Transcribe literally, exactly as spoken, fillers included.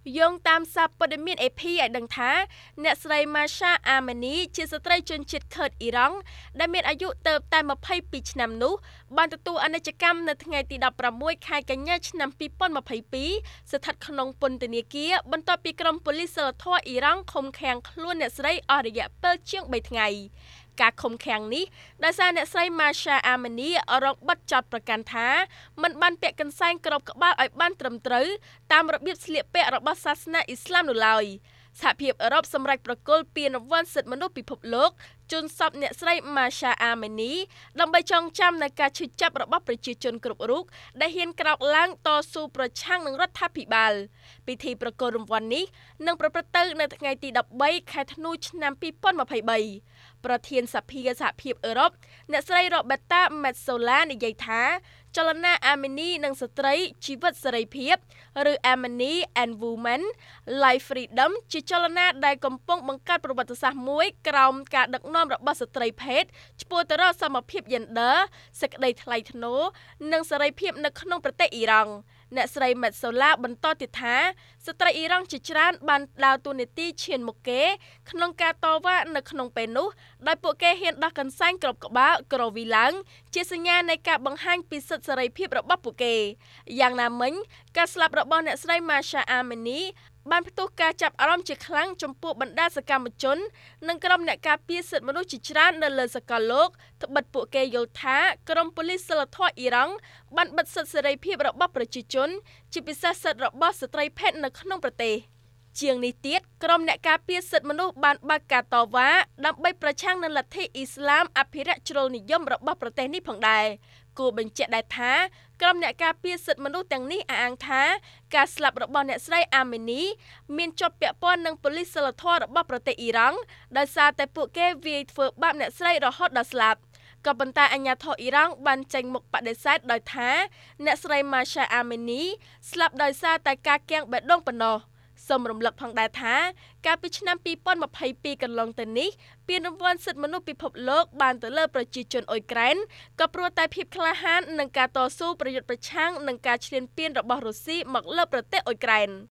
យោងតាមសារព័ត៌មាន เอ พี ឲ្យដឹងថាអ្នកស្រី Masha Amini ជាស្ត្រីជនជាតិខឺតអ៊ីរ៉ង់ដែលមានអាយុទៅតែម្ភៃពីរឆ្នាំនោះបានទទួលអនិច្ចកម្មនៅថ្ងៃទីដប់ប្រាំមួយខែកញ្ញាឆ្នាំពីរពាន់ម្ភៃពីរស្ថិតក្នុងពន្ធនាគារបន្ទាប់ពីក្រុមប៉ូលីសសីលធម៌អ៊ីរ៉ង់ឃុំឃាំងខ្លួនអ្នកស្រីអស់រយៈពេលជាងបីថ្ងៃការឃុំឃាំងនេះដោយសារអ្នកស្រី Masha Amini រងបិទចោទប្រកាន់ថាមិនបានពាក់កន្សែងគ្របក្បាលឲ្យបានត្រឹមត្រូវតាមរបៀបស្លៀកពាក់របស់សាសនាអ៊ីស្លាមនោះឡើយសហភាពអឺរ៉ុបសម្រេចប្រគល់ពានរង្វាន់សិទ្ធិមនុស្សពិភពលោកជូនសពអ្នកស្រី Masha Amini ដើម្បីចងចាំនូវការឈឺចាប់របស់ប្រជាជនគ្រប់រូបដែលហ៊ានក្រោកឡើងតស៊ូប្រឆាំងនឹងរដ្ឋាភិបាលពិធីប្រគល់រង្វាន់នេះនឹងប្រព្រឹត្តទៅនៅថ្ងៃទីដប់បីខែធ្នូឆ្នាំពីរពាន់ម្ភៃបីប្រធានសភាសហភាពអឺរ៉ុបអ្នកស្រី Roberta Metsola និយាយថាចលនា Amini និងស្ត្រីជីវិតសេរីភាពឬ Amini and Women Life Freedom ជាចលនាដែលកំពុងបង្កើតប្រវត្តិសាស្ត្រមួយក្រោមការដឹកនាំរបស់ស្ត្រីភេទឆ្ពោះទៅរកសមភាព Gender សេចក្តីថ្លៃថ្នូរនិងសេរីភាពនៅក្នុងប្រទេសអ៊ីរ៉ង់អ្នកស្រី Metsola បន្តទៀតថាស្ត្រីអ៊ីរ៉ង់ជាច្រើនបានដើរតួនាទីឈានមុខគេក្នុងការតវ៉ានៅក្នុងពេលនោះដោយពួកគេហ៊ានដោះកន្សែងគ្របក្បាលក្រវីឡើងជាសញ្ញានៃការបង្ហាញពីសិទ្ធិសេរីភាពរបស់ពួកគេយ៉ាងណាមិញការស្លាប់របស់អ្នកស្រី Masha Amini បានផ្ទុះការចាប់អារម្មណ៍ជាខ្លាំងចំពោះបណ្ដាសកម្មជននិងក្រុមអ្នកការពារសិទ្ធិមនុស្សជាច្រើននៅលើសកលលោកត្បិតពួកគេយល់ថាក្រុមប៉ូលីសសីលធម៌អ៊ីរ៉ង់បានបិទសិទ្ធិសេរីភាពរបស់ប្រជាជនជាពិសេសសិទ្ធិរបស់ស្ត្រីភេទនៅក្នុងប្រទេសជាងនេះទៀតក្រុមអ្នកការពារសិទ្ធិមនុស្សបានបើកការតវ៉ាដើម្បីប្រឆាំងនឹងលទ្ធិអ៊ីស្លាមអភិរក្សជ្រុលនិយមរបស់ប្រទេសនេះផងដែរគួរបញ្ជាក់ដែរថាក្រុមអ្នកការពារសិទ្ធិមនុស្សទាំងនេះអះអាងថាការស្លាប់របស់អ្នកស្រី Amini មានជាប់ពាក់ព័ន្ធនឹងប៉ូលីសសីលធម៌របស់ប្រទេសអ៊ីរ៉ង់ដោយសារតែពួកគេវាយធ្វើបាបអ្នកស្រីរហូតដល់ស្លាប់ក៏ប៉ុន្តែអាជ្ញាធរអ៊ីរ៉ង់បានចេញមុខបដិសេធដោយថាអ្នកស្រី Masha Amini ស្លាប់ដោយសារតែការគាំងបេះដូងប៉ុណ្ណោះសូមរំលឹកផងដែរថាកាលពីឆ្នាំពីរពាន់ម្ភៃពីរកន្លងទៅនេះពានរង្វាន់សិទ្ធិមនុស្សពិភពលោកបានទៅលើប្រជាជនអ៊ុយក្រែនក៏ព្រោះតែភាពក្លាហាននឹងការតស៊ូប្រយុទ្ធប្រឆាំងនឹងការឈ្លានពានរបស់រុស្ស៊ីមកលើប្រទេសអ៊ុយក្រែន